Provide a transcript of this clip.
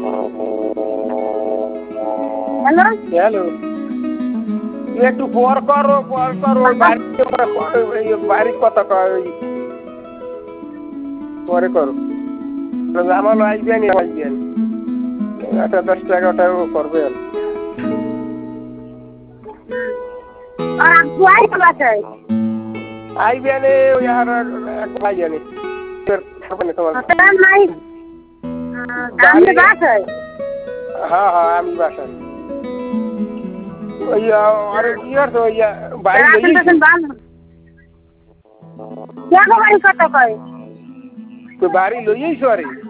hello hello একটু পর করো বাড়ির কথা কয় পরে করো আমার আসবেনি একটা 10 টাকাটা করবে আর আব্বু আইছে বাসায় আইবেনে ওই আর এক ভাই জানি তোমার নাই আমি বাসায় হ্যাঁ আমি বাসায় ওই আরে কি করছো ওই বাড়ি বাড়ি কত কয় তো বাড়ি লইয়েছো আরে